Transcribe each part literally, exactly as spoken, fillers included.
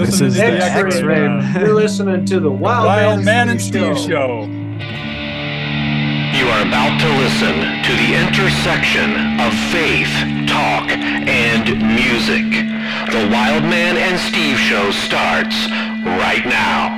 listening is to the X-Ray. X-Ray. Man. You're listening to the Wild, Wild Man Man, and Steve Show. Show. You are about to listen to the intersection of faith, talk, and music. The Wild Man and Steve Show starts right now.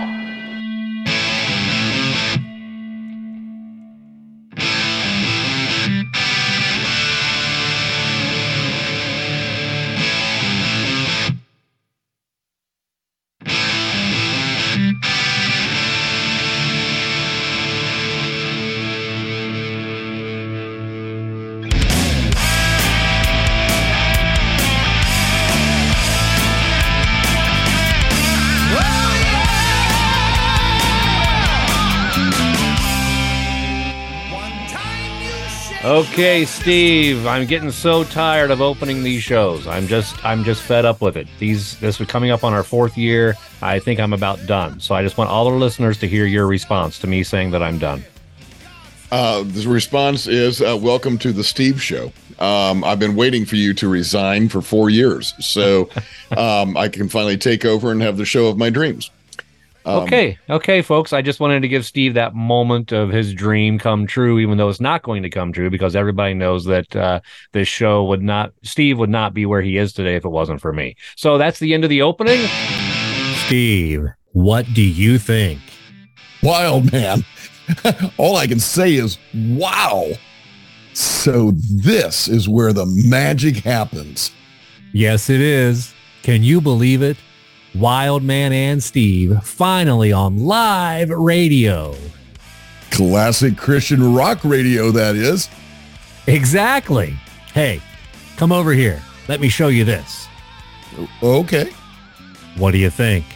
Okay, Steve, I'm getting so tired of opening these shows. I'm just I'm just fed up with it. These this is coming up on our fourth year. I think I'm about done. So I just want all the listeners to hear your response to me saying that I'm done. Uh, the response is, uh, welcome to the Steve Show. Um, I've been waiting for you to resign for four years, so um, I can finally take over and have the show of my dreams. Um, Okay, okay, folks. I just wanted to give Steve that moment of his dream come true, even though it's not going to come true, because everybody knows that uh, this show would not, Steve would not be where he is today if it wasn't for me. So that's the end of the opening. Steve, what do you think? Wild Man. All I can say is, wow. So this is where the magic happens. Yes, it is. Can you believe it? Wild Man and Steve finally on live radio. Classic Christian rock radio, that is. Exactly. Hey, come over here. Let me show you this. Okay. What do you think?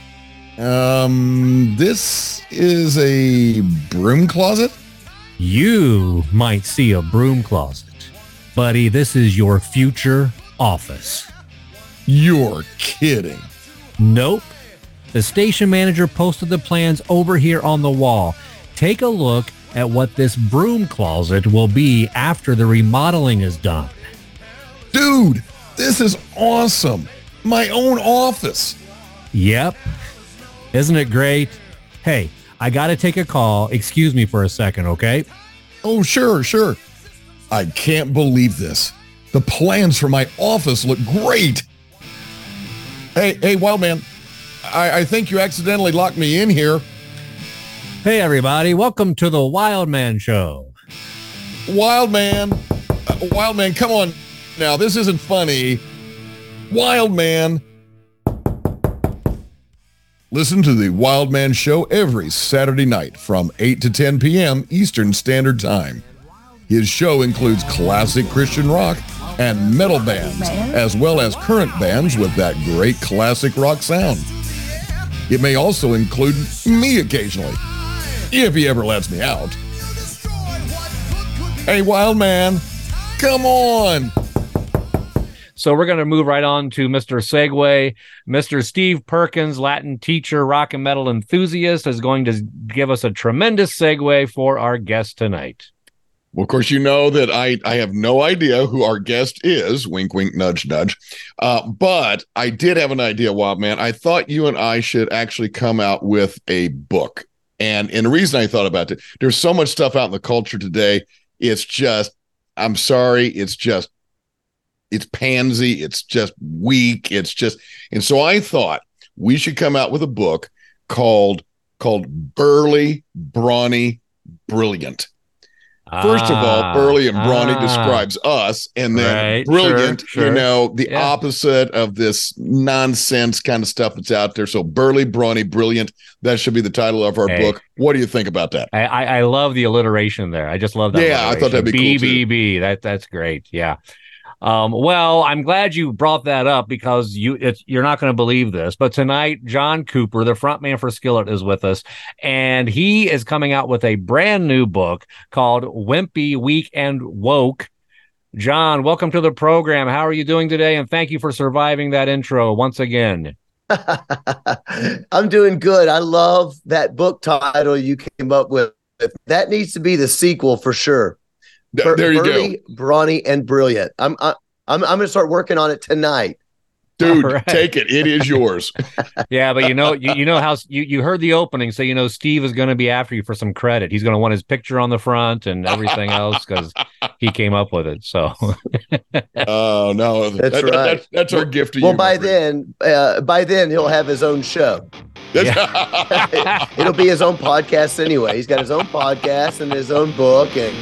Um, this is a broom closet? You might see a broom closet. Buddy, this is your future office. You're kidding. Nope. The station manager posted the plans over here on the wall. Take a look at what this broom closet will be after the remodeling is done. Dude, this is awesome. My own office. Yep. Isn't it great? Hey, I got to take a call. Excuse me for a second, okay? Oh, sure, sure. I can't believe this. The plans for my office look great. Hey, hey, Wild Man, I, I think you accidentally locked me in here. Hey, everybody. Welcome to the Wild Man Show. Wild Man, uh, Wild Man, come on now. This isn't funny. Wild Man. Listen to the Wild Man Show every Saturday night from eight to ten p.m. Eastern Standard Time. His show includes classic Christian rock and metal bands, as well as current bands with that great classic rock sound. It may also include me occasionally, if he ever lets me out. Hey, Wild Man, come on. So we're going to move right on to Mister Segway. Mister Steve Perkins, Latin teacher, rock and metal enthusiast, is going to give us a tremendous segue for our guest tonight. Well, of course, you know that I, I have no idea who our guest is. Wink, wink, nudge, nudge. Uh, but I did have an idea, Wild Man. I thought you and I should actually come out with a book. And, and the reason I thought about it, there's so much stuff out in the culture today. It's just, I'm sorry, it's just, it's pansy. It's just weak. It's just, and so I thought we should come out with a book called, called Burly, Brawny, Brilliant. First of all, burly and brawny ah, describes us, and then right, brilliant, sure, sure. you know, the yeah. opposite of this nonsense kind of stuff that's out there. So burly, brawny, brilliant, that should be the title of our hey. book. What do you think about that? I, I, I love the alliteration there. I just love that. Yeah, I thought that'd be B, cool B, too. B. That, that's great. Yeah. Um, well, I'm glad you brought that up because you it's, you're not going to believe this, but tonight John Cooper, the frontman for Skillet, is with us, and he is coming out with a brand new book called Wimpy, Weak, and Woke. John, welcome to the program. How are you doing today? And thank you for surviving that intro once again. I'm doing good. I love that book title you came up with. That needs to be the sequel for sure. There, there you Burly, go. Brawny, and Brilliant. I'm I, I'm I'm going to start working on it tonight. Dude, All right. take it. It is yours. Yeah, but you know, you, you know how you, you heard the opening, so you know Steve is going to be after you for some credit. He's going to want his picture on the front and everything else because he came up with it. So, oh no, That's that, right. That, that's, that's our gift to well, you. by my friend. then, uh, by then he'll have his own show. It'll be his own podcast anyway. He's got his own podcast and his own book, and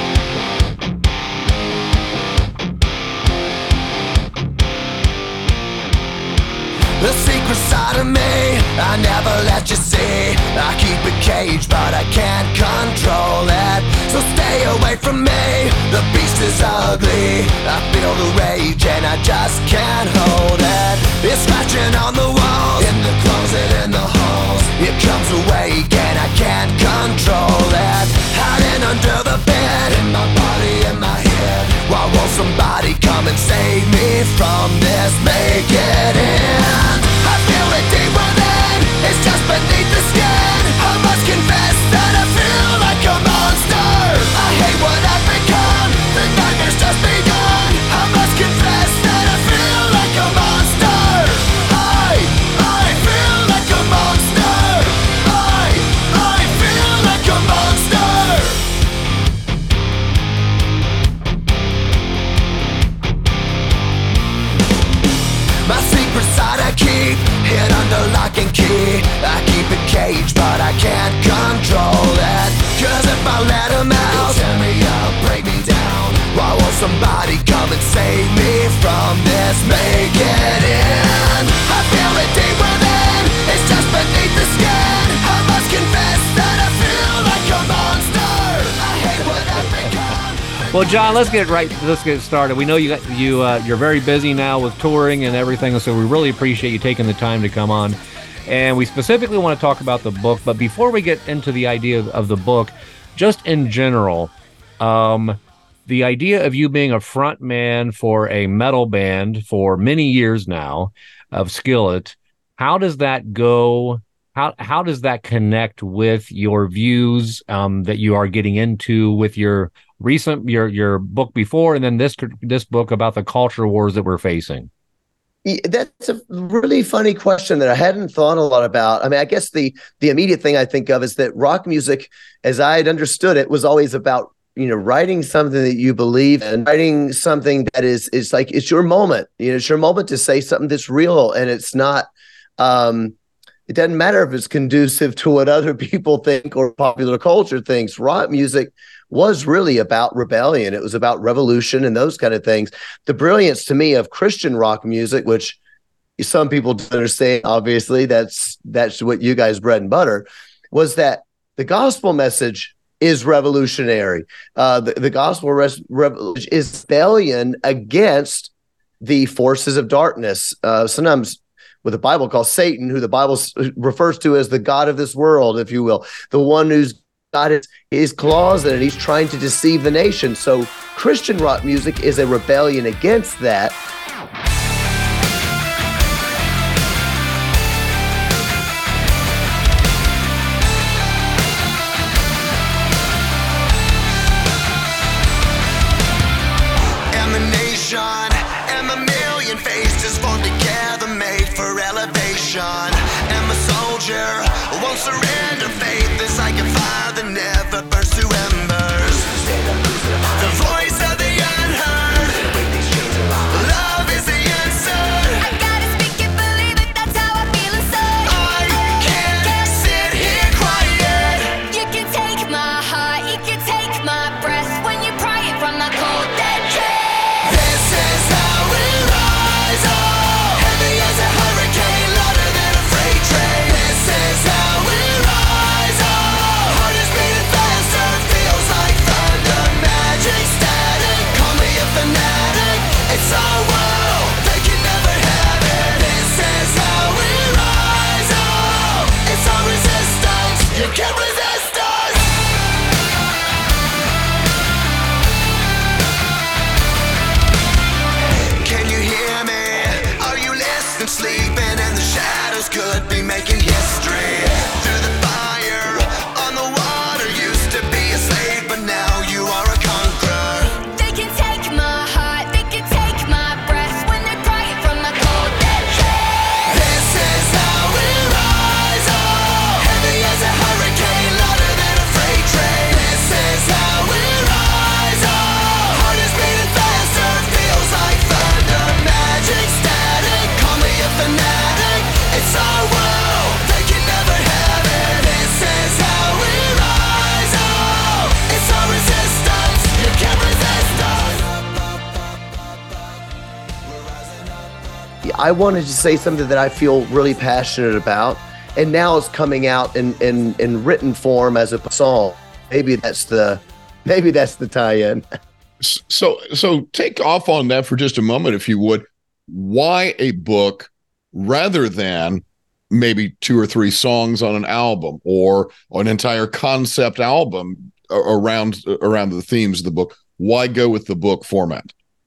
the secret side of me, I never let you see. I keep it caged, but I can't control it. So stay away from me, the beast is ugly. I feel the rage and I just can't hold it. It's scratching on the walls, in the closet, in the halls. It comes awake and I can't control it. Hiding under the bed, in my body, in my head. Why won't somebody come and save me from this? Make it end. I feel it deep within, it's just beneath the skin. I must confess that I feel like a monster. I hate what I've become, the nightmare's just begun. I must confess that I feel like a monster. I, I feel like a monster. I, I feel like a monster. My secret side I keep hid under lock and key. I keep it caged, but I can't control it. Cause if I let him out, he'll tear me up, break me down. Why won't somebody come and save me from this? Make it in. I feel it deep within, it's just beneath the skin. I must confess that I feel like a monster. I hate what I've become. well, John, let's get right. Let's get started. We know you got you. Uh, you're very busy now with touring and everything, so we really appreciate you taking the time to come on. And we specifically want to talk about the book. But before we get into the idea of, of the book, just in general, um, the idea of you being a front man for a metal band for many years now of Skillet, how does that go? How how does that connect with your views um, that you are getting into with your recent your your book before, and then this this book about the culture wars that we're facing? Yeah, that's a really funny question that I hadn't thought a lot about. I mean, I guess the the immediate thing I think of is that rock music, as I had understood it, was always about, you know, writing something that you believe in, writing something that is is like it's your moment. You know, it's your moment to say something that's real, and it's not. Um, it doesn't matter if it's conducive to what other people think or popular culture thinks. Rock music was really about rebellion. It was about revolution and those kind of things. The brilliance to me of Christian rock music, which some people don't understand, obviously, that's that's what you guys bread and butter, was that the gospel message is revolutionary. Uh, the, the gospel res- rev- is rebellion against the forces of darkness. Uh, sometimes what the Bible calls Satan, who the Bible s- refers to as the God of this world, if you will, the one who's got his, his claws in it. He's trying to deceive the nation. So Christian rock music is a rebellion against that. And the nation and the million faces formed together, made for elevation. And the soldier won't surrender. Faith is like a fire that never burns to embers. The voice of the unheard, love I wanted to say something that I feel really passionate about, and now it's coming out in in, in written form as a song. Maybe that's the maybe that's the tie-in. So so take off on that for just a moment, if you would. Why a book rather than maybe two or three songs on an album or an entire concept album around around the themes of the book? Why go with the book format?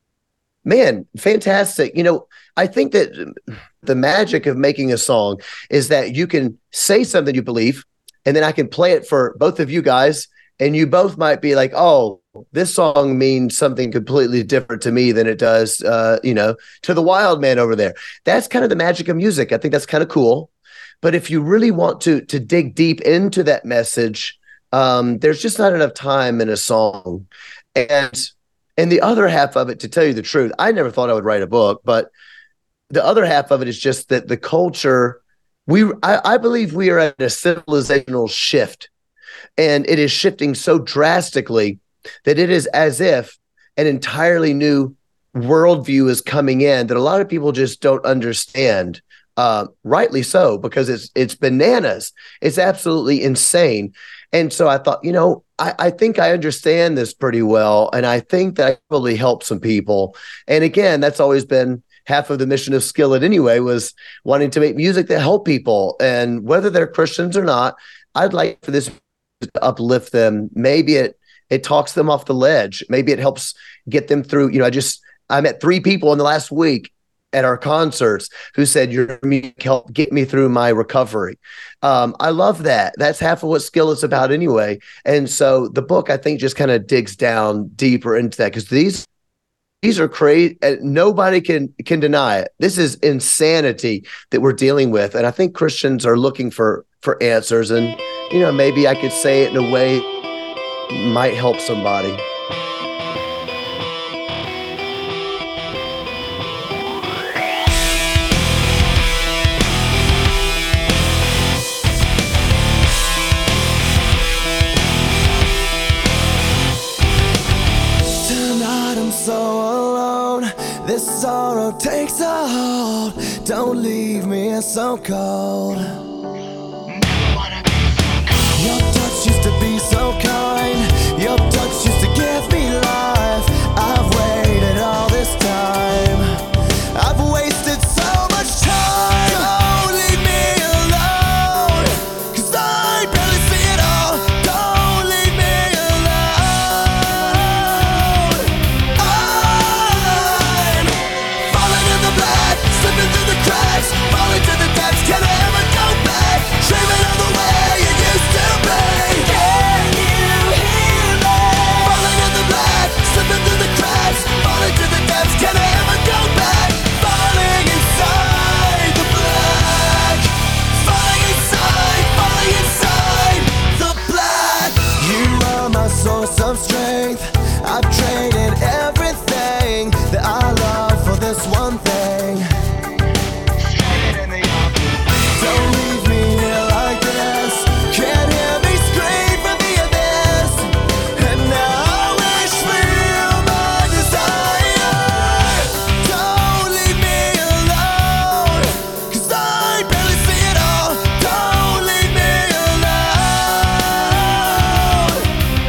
Man, fantastic. You know, I think that the magic of making a song is that you can say something you believe, and then I can play it for both of you guys, and you both might be like, oh, this song means something completely different to me than it does, uh, you know, to the wild man over there. That's kind of the magic of music. I think that's kind of cool. But if you really want to to dig deep into that message, um, there's just not enough time in a song. And and the other half of it, to tell you the truth, I never thought I would write a book, but the other half of it is just that the culture, we I, I believe we are at a civilizational shift, and it is shifting so drastically that it is as if an entirely new worldview is coming in that a lot of people just don't understand. Uh, rightly so, because it's it's bananas. It's absolutely insane. And so I thought, you know, I, I think I understand this pretty well, and I think that I probably help some people. And again, that's always been half of the mission of Skillet anyway, was wanting to make music that help people. And whether they're Christians or not, I'd like for this to uplift them. Maybe it it talks them off the ledge. Maybe it helps get them through. You know, I just I met three people in the last week at our concerts who said your music helped get me through my recovery. Um, I love that. That's half of what Skillet's about anyway. And so the book, I think, just kind of digs down deeper into that, because these these are crazy. Nobody can can deny it. This is insanity that we're dealing with. And I think Christians are looking for for answers. And, you know, maybe I could say it in a way might help somebody. This sorrow takes a hold. Don't leave me so cold. Your touch used to be so kind. Your touch used to give me life. I've waited all this time. I've wasted so much time. Don't leave me alone, 'cause I barely see it all. Don't leave me alone. I'm falling in the black, slipping through the cracks, falling to the depths. Can I ever go back? Dreaming of the way it used to be. Can you hear me? Falling in the black, slipping through the cracks, falling to the depths. Can I ever go back? Falling inside the black, falling inside, falling inside the black. You are my source of strength. I've traded everything that I love for this one thing. Don't leave me here like this. Can't hear me scream from the abyss. And now I wish for you my desire. Don't leave me alone, 'cause I barely see it all. Don't leave me alone.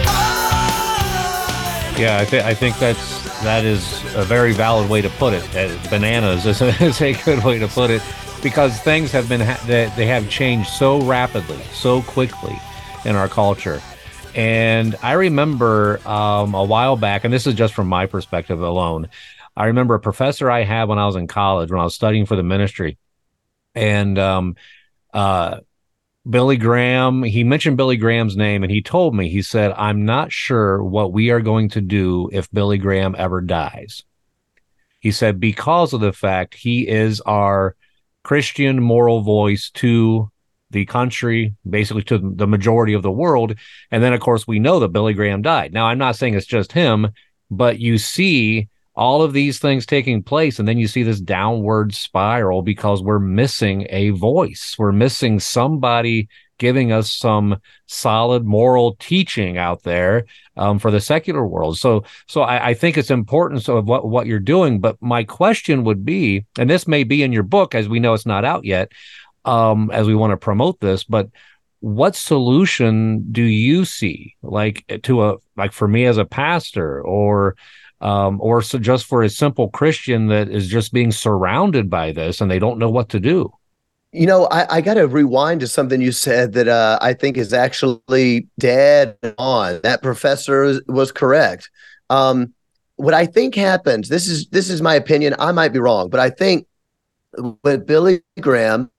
I Yeah, I think I think that's that is a very valid way to put it. Uh, bananas is a, is a good way to put it, because things have been ha- they, they have changed so rapidly, so quickly in our culture. And I remember um, a while back, and this is just from my perspective alone, I remember a professor I had when I was in college, when I was studying for the ministry, and um, uh, Billy Graham, he mentioned Billy Graham's name, and he told me, he said, I'm not sure what we are going to do if Billy Graham ever dies. He said, because of the fact he is our Christian moral voice to the country, basically to the majority of the world. And then, of course, we know that Billy Graham died. Now, I'm not saying it's just him, but you see all of these things taking place, and then you see this downward spiral because we're missing a voice. We're missing somebody giving us some solid moral teaching out there um, for the secular world. So, so I, I think it's important of what, what you're doing. But my question would be, and this may be in your book, as we know it's not out yet, um, as we want to promote this, but what solution do you see, like to a, like for me as a pastor, or um, or so just for a simple Christian that is just being surrounded by this and they don't know what to do? You know, I, I got to rewind to something you said that uh, I think is actually dead on. That professor was correct. Um, what I think happens, this is this is my opinion. I might be wrong, but I think with Billy Graham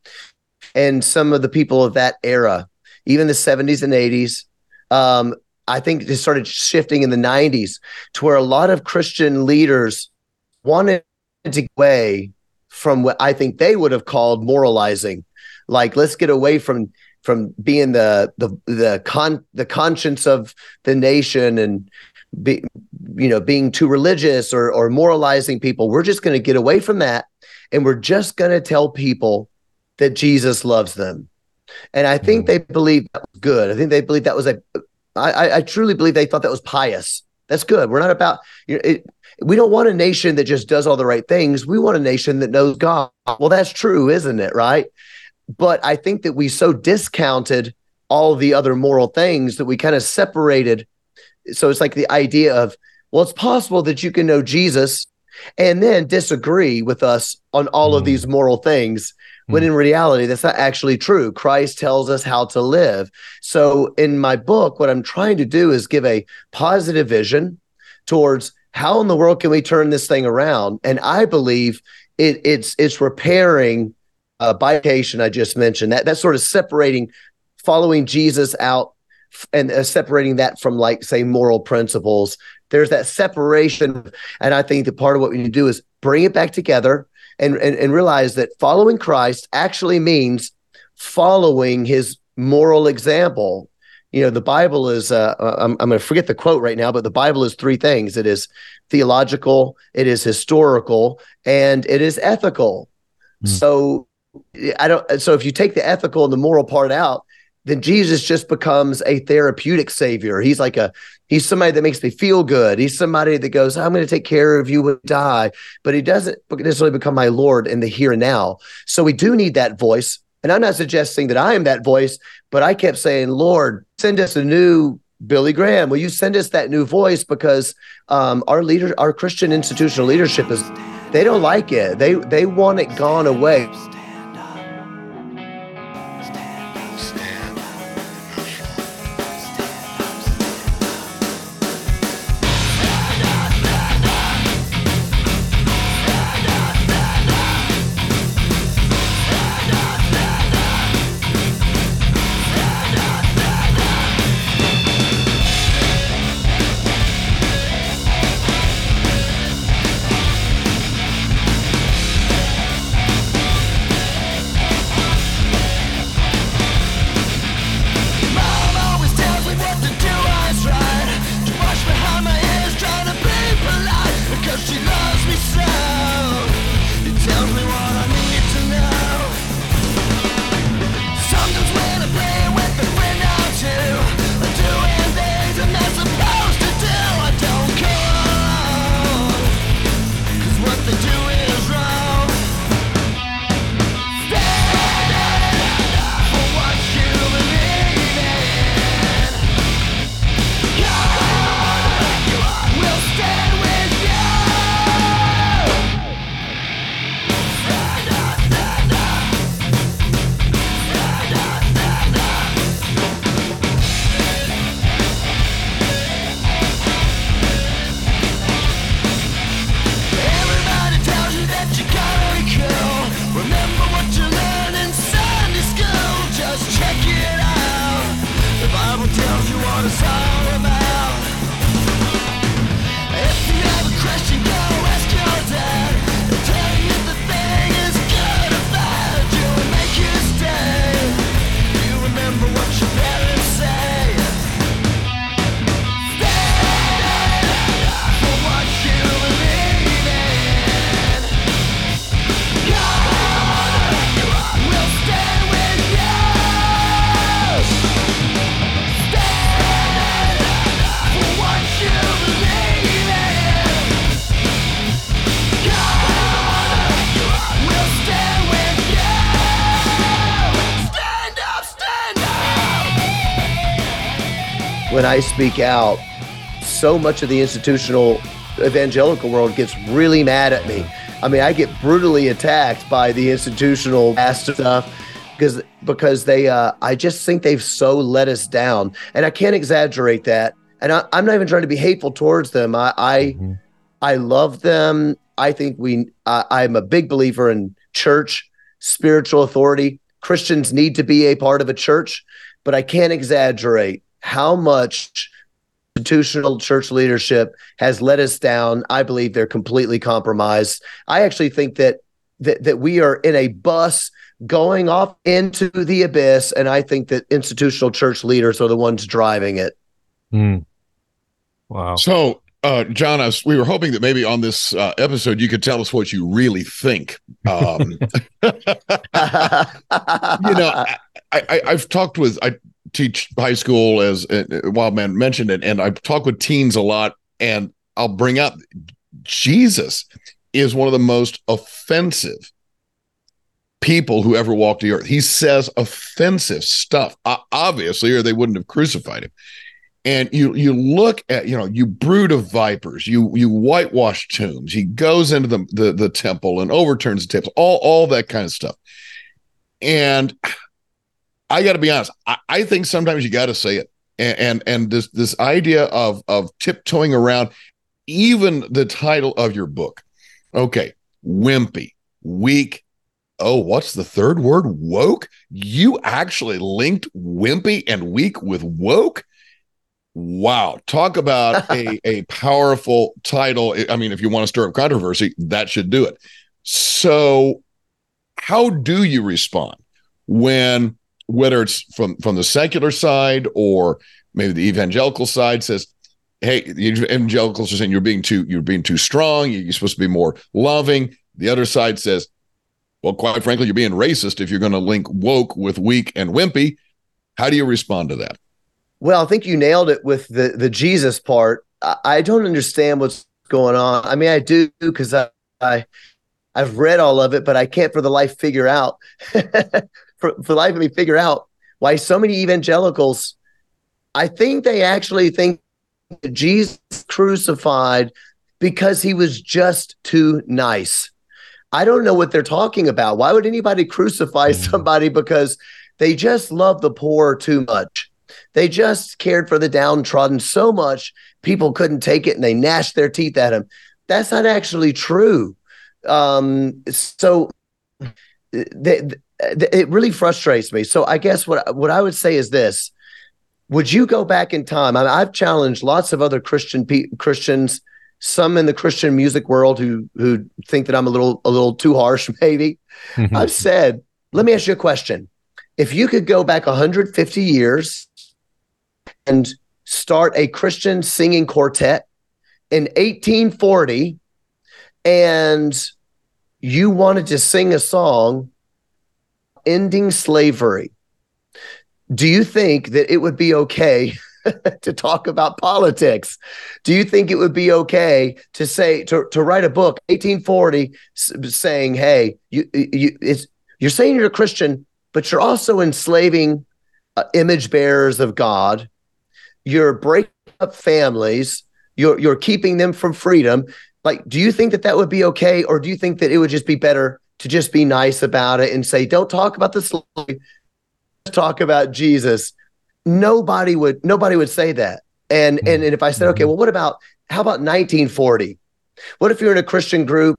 and some of the people of that era, even the seventies and eighties, um, I think it started shifting in the nineties to where a lot of Christian leaders wanted to get away from what I think they would have called moralizing. Like, let's get away from from being the the the con the conscience of the nation and be, you know, being too religious or or moralizing people. We're just going to get away from that, and we're just going to tell people that Jesus loves them. And I think they believed that was good. I think they believed that was a, I, I truly believe they thought that was pious. That's good. We're not about, you know, it, we don't want a nation that just does all the right things. We want a nation that knows God. Well, that's true, isn't it? Right. But I think that we so discounted all the other moral things that we kind of separated. So it's like the idea of, well, it's possible that you can know Jesus and then disagree with us on all mm. of these moral things, when in reality, that's not actually true. Christ tells us how to live. So in my book, what I'm trying to do is give a positive vision towards how in the world can we turn this thing around? And I believe it, it's it's repairing uh, bifurcation I just mentioned. That that's sort of separating, following Jesus out and uh, separating that from, like, say, moral principles. There's that separation. And I think that part of what we need to do is bring it back together. And, and and realize that following Christ actually means following his moral example. You know, the Bible is, uh, I'm, I'm going to forget the quote right now, but the Bible is three things. It is theological, it is historical, and it is ethical. Mm. So I don't. So if you take the ethical and the moral part out, then Jesus just becomes a therapeutic savior. He's like a, he's somebody that makes me feel good. He's somebody that goes, I'm going to take care of you when you die, but he doesn't necessarily become my Lord in the here and now. So we do need that voice. And I'm not suggesting that I am that voice, but I kept saying, Lord, send us a new Billy Graham. Will you send us that new voice? Because um, our leader, our Christian institutional leadership is, they don't like it. They, they want it gone away. when I speak out, so much of the institutional evangelical world gets really mad at me. I mean, I get brutally attacked by the institutional stuff because because they, uh, I just think they've so let us down, and I can't exaggerate that. And I, I'm not even trying to be hateful towards them. I I, mm-hmm. I love them. I think we. I, I'm a big believer in church, spiritual authority. Christians need to be a part of a church, but I can't exaggerate how much institutional church leadership has let us down. I believe they're completely compromised. I actually think that that that we are in a bus going off into the abyss, and I think that institutional church leaders are the ones driving it. Mm. Wow. So, uh, John, I was, we were hoping that maybe on this uh, episode you could tell us what you really think. Um, you know, I, I, I've talked with I. teach high school, as uh, Wildman mentioned it, and I talk with teens a lot, and I'll bring up Jesus is one of the most offensive people who ever walked the earth. He says offensive stuff, uh, obviously, or they wouldn't have crucified him. And you you look at, you know, you brood of vipers, you you whitewash tombs. He goes into the the, the temple and overturns the tables, all all that kind of stuff. And I got to be honest. I, I think sometimes you got to say it, and, and and this this idea of of tiptoeing around, even the title of your book. Okay, wimpy, weak. Oh, what's the third word? Woke. You actually linked wimpy and weak with woke. Wow, talk about a a powerful title. I mean, if you want to stir up controversy, that should do it. So, how do you respond when, whether it's from, from the secular side or maybe the evangelical side, says, hey, the evangelicals are saying you're being too you're being too strong, you're supposed to be more loving. The other side says, well, quite frankly, you're being racist if you're going to link woke with weak and wimpy. How do you respond to that? Well, I think you nailed it with the, the Jesus part. I, I don't understand what's going on. I mean, I do, because I, I, I've read all of it, but I can't for the life figure out For, for the life of me, figure out why so many evangelicals, I think they actually think that Jesus crucified because he was just too nice. I don't know what they're talking about. Why would anybody crucify mm-hmm. somebody because they just love the poor too much? They just cared for the downtrodden so much, people couldn't take it and they gnashed their teeth at him. That's not actually true. Um, so they, they it really frustrates me. So I guess what what I would say is this: would you go back in time? I mean, I've challenged lots of other Christian pe- Christians, some in the Christian music world who who think that I'm a little a little too harsh, maybe. Mm-hmm. I've said, let me ask you a question: if you could go back one hundred fifty years and start a Christian singing quartet in eighteen forty, and you wanted to sing a song ending slavery, do you think that it would be okay to talk about politics? Do you think it would be okay to say, to, to write a book, eighteen forty, saying, hey, you, you, it's, you're saying you're a Christian, but you're also enslaving uh, image bearers of God. You're breaking up families. You're, you're keeping them from freedom. Like, do you think that that would be okay? Or do you think that it would just be better to just be nice about it and say, don't talk about the slave, talk about Jesus? Nobody would, nobody would say that. And, and, and if I said, okay, well, what about, how about nineteen forty? What if you're in a Christian group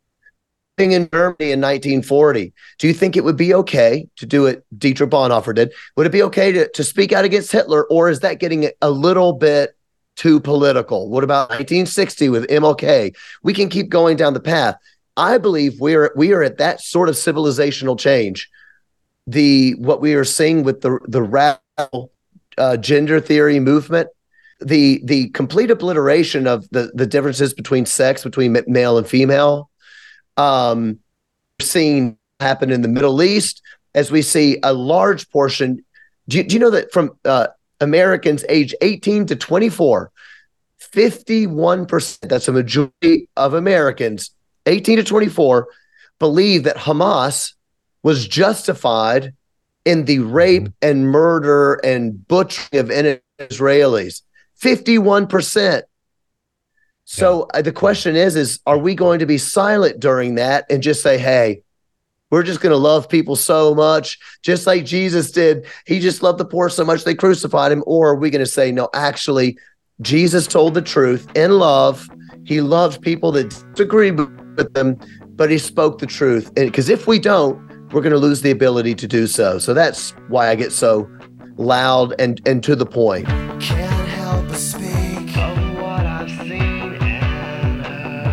in Germany in nineteen forty? Do you think it would be okay to do it? Dietrich Bonhoeffer did. Would it be okay to, to speak out against Hitler? Or is that getting a little bit too political? What about nineteen sixty with M L K? We can keep going down the path. I believe we're we are at that sort of civilizational change. The what we are seeing with the the radical uh, gender theory movement, the the complete obliteration of the the differences between sex, between male and female, um, seeing happen in the Middle East, as we see a large portion. Do you, do you know that from uh, Americans age eighteen to twenty-four, fifty-one percent, that's a majority of Americans eighteen to twenty-four, believe that Hamas was justified in the rape and murder and butchering of innocent Israelis, fifty-one percent. So yeah. uh, the question is, is are we going to be silent during that and just say, hey, we're just going to love people so much, just like Jesus did. He just loved the poor so much they crucified him. Or are we going to say, no, actually, Jesus told the truth in love. He loved people that disagreed with them, but he spoke the truth. And because if we don't, we're going to lose the ability to do so. So that's why I get so loud and, and to the point. Can't help but speak of what I've seen and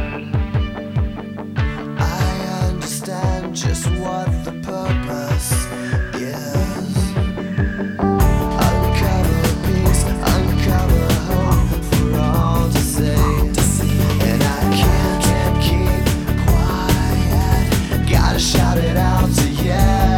heard. I understand just what the purpose is. Uncover peace, uncover hope for all to see. And I can't, can't keep quiet. Gotta shout it out to you.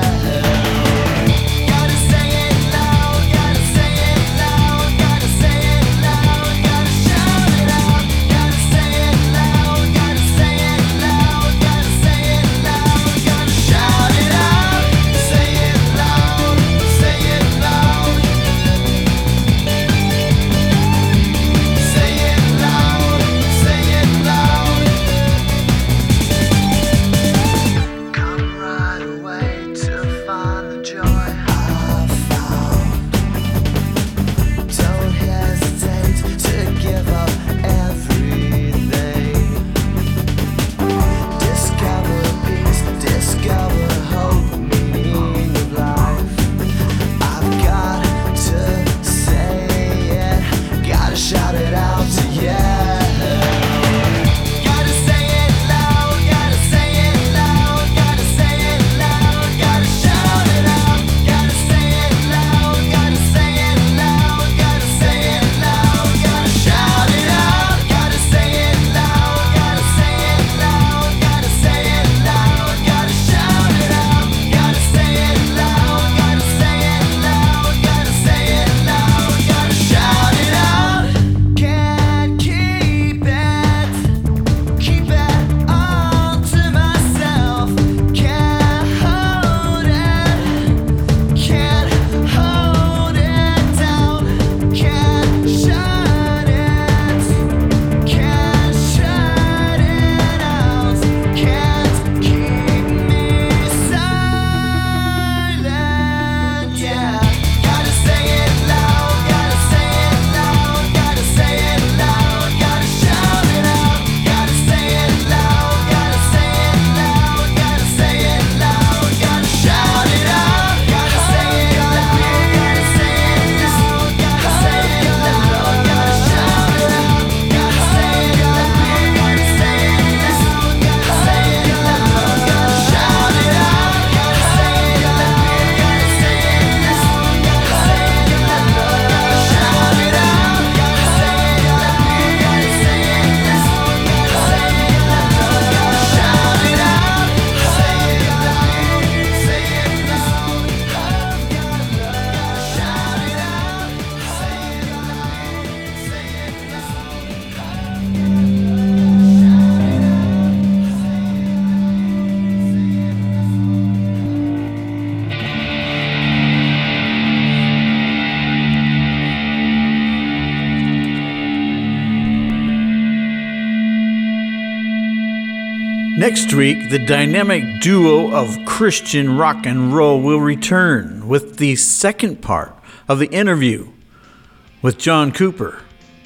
Next week, the dynamic duo of Christian rock and roll will return with the second part of the interview with John Cooper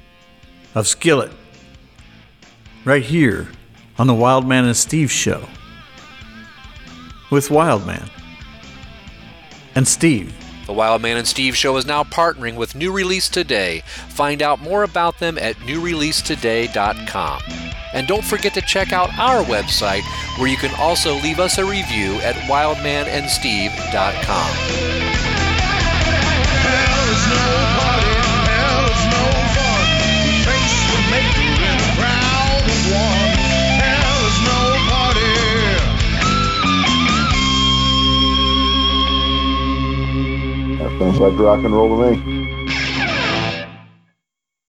of Skillet, right here on the Wildman and Steve Show with Wildman and Steve. The Wildman and Steve Show is now partnering with New Release Today. Find out more about them at new release today dot com. And don't forget to check out our website, where you can also leave us a review at wildman and steve dot com. Hell is no party, hell is no fun. Thanks for making me proud of one. Hell is no party. That sounds like rock and roll to me.